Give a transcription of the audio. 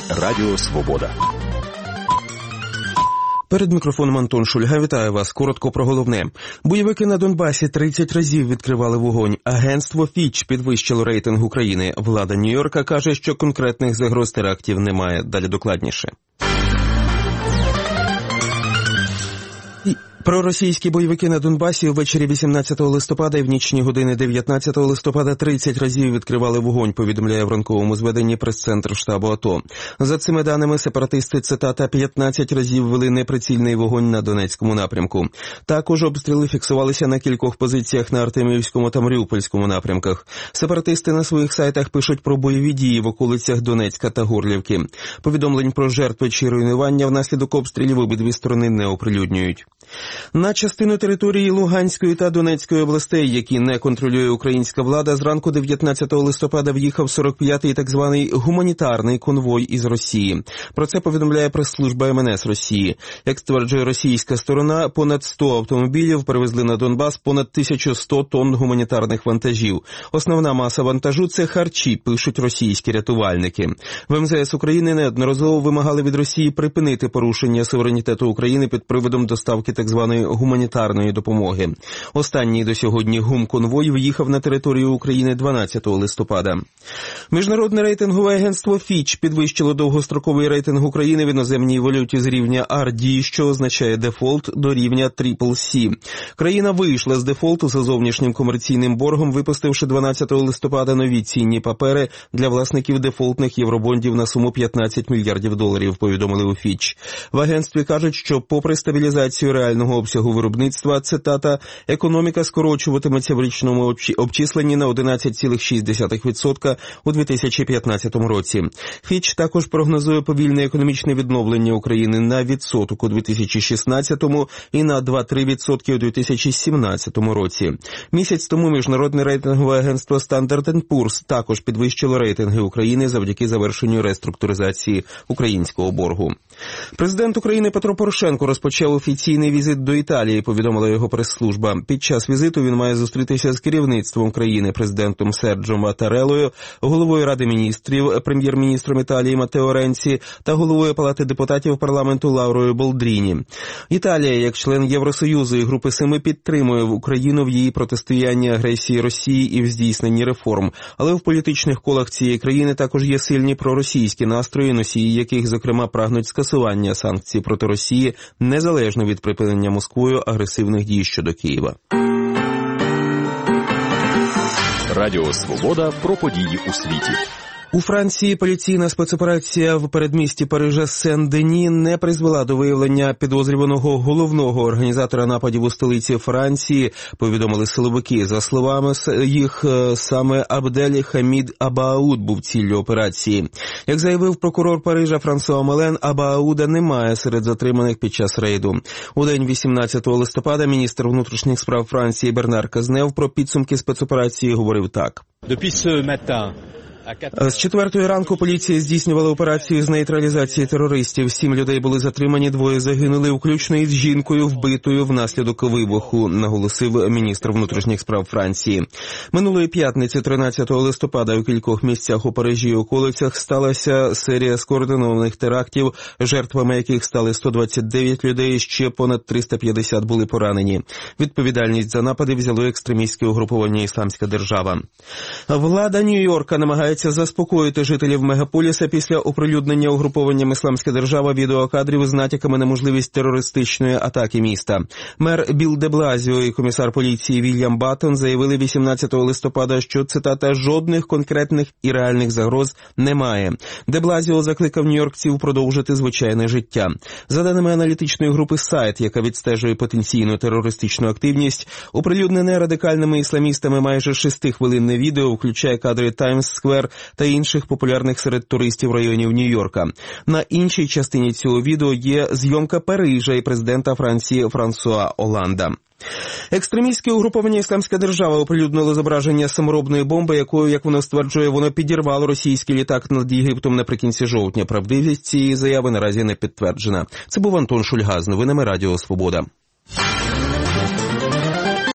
Радіо Свобода. Перед мікрофоном Антон Шульга. Вітаю вас. Коротко про головне. Бойовики на Донбасі 30 разів відкривали вогонь. Агентство Фіч підвищило рейтинг України. Влада Нью-Йорка каже, що конкретних загроз терактів немає. Далі докладніше. Проросійські бойовики на Донбасі ввечері 18 листопада і в нічні години 19 листопада 30 разів відкривали вогонь, повідомляє в ранковому зведенні прес-центр штабу АТО. За цими даними, сепаратисти, цитата, 15 разів вели неприцільний вогонь на Донецькому напрямку. Також обстріли фіксувалися на кількох позиціях на Артемівському та Маріупольському напрямках. Сепаратисти на своїх сайтах пишуть про бойові дії в околицях Донецька та Горлівки. Повідомлень про жертви чи руйнування внаслідок обстрілів обидві сторони не оприлюднюють. На частину території Луганської та Донецької областей, які не контролює українська влада, зранку 19 листопада в'їхав 45-й так званий гуманітарний конвой із Росії. Про це повідомляє прес-служба МНС Росії. Як стверджує російська сторона, понад 100 автомобілів перевезли на Донбас понад 1100 тонн гуманітарних вантажів. Основна маса вантажу – це харчі, пишуть російські рятувальники. В МЗС України неодноразово вимагали від Росії припинити порушення суверенітету України під приводом доставки так званої гуманітарної допомоги. Останній до сьогодні гумконвой в'їхав на територію України 12 листопада. Міжнародне рейтингове агентство Фіч підвищило довгостроковий рейтинг України в іноземній валюті з рівня RD, що означає дефолт, до рівня CCC. Країна вийшла з дефолту за зовнішнім комерційним боргом, випустивши 12 листопада нові цінні папери для власників дефолтних євробондів на суму $15 мільярдів, повідомили у Фіч. В агентстві кажуть, що попри стабілізацію реального обсягу виробництва, цитата, економіка скорочуватиметься в річному обчисленні на 11,6% у 2015 році. Фіч також прогнозує повільне економічне відновлення України на відсоток у 2016 і на 2-3% у 2017 році. Місяць тому міжнародне рейтингове агентство Standard & Poor's також підвищило рейтинги України завдяки завершенню реструктуризації українського боргу. Президент України Петро Порошенко розпочав офіційний візит до Італії, повідомила його прес-служба. Під час візиту він має зустрітися з керівництвом країни, президентом Серджо Матареллою, головою Ради міністрів, прем'єр-міністром Італії Матео Ренці та головою Палати депутатів парламенту Лаурою Болдріні. Італія, як член Євросоюзу і Групи Семи, підтримує Україну в її протистоянні агресії Росії і в здійсненні реформ. Але в політичних колах цієї країни також є сильні проросійські настрої, носії яких, зокрема, прагнуть скасування санкцій проти Росії, незалежно від припинення Москвою агресивних дій щодо Києва. Радіо Свобода про події у світі. У Франції поліційна спецоперація в передмісті Парижа Сен-Дені не призвела до виявлення підозрюваного головного організатора нападів у столиці Франції, повідомили силовики. За словами їх, саме Абдель Хамід Абауд був ціллю операції. Як заявив прокурор Парижа Франсуа Молен, Абауда немає серед затриманих під час рейду. У день 18 листопада міністр внутрішніх справ Франції Бернар Казнев про підсумки спецоперації говорив так. З 4-ї ранку поліція здійснювала операцію з нейтралізації терористів. 7 людей були затримані, 2 загинули, включно із жінкою, вбитою внаслідок вибуху, наголосив міністр внутрішніх справ Франції. Минулої п'ятниці, 13 листопада, у кількох місцях у Парижі і околицях сталася серія скоординованих терактів, жертвами яких стали 129 людей, ще понад 350 були поранені. Відповідальність за напади взяло екстремістське угруповання «Ісламська держава». Влада Нью-Йорка намагається заспокоїти жителів мегаполіса після оприлюднення угрупованням «Ісламська держава» відеокадрів з натяками на можливість терористичної атаки міста. Мер Білл де Блазіо і комісар поліції Вільям Баттон заявили 18 листопада, що, цитата, жодних конкретних і реальних загроз немає. Де Блазіо закликав нью-йоркців продовжити звичайне життя. За даними аналітичної групи «Сайт», яка відстежує потенційну терористичну активність, оприлюднене радикальними ісламістами майже 6-хвилинне відео включає кадри Таймс-сквер та інших популярних серед туристів районів Нью-Йорка. На іншій частині цього відео є зйомка Парижа і президента Франції Франсуа Оланда. Екстремістське угруповання «Ісламська держава» оприлюднило зображення саморобної бомби, якою, як воно стверджує, воно підірвало російський літак над Єгиптом наприкінці жовтня. Правдивість цієї заяви наразі не підтверджена. Це був Антон Шульга з новинами Радіо Свобода.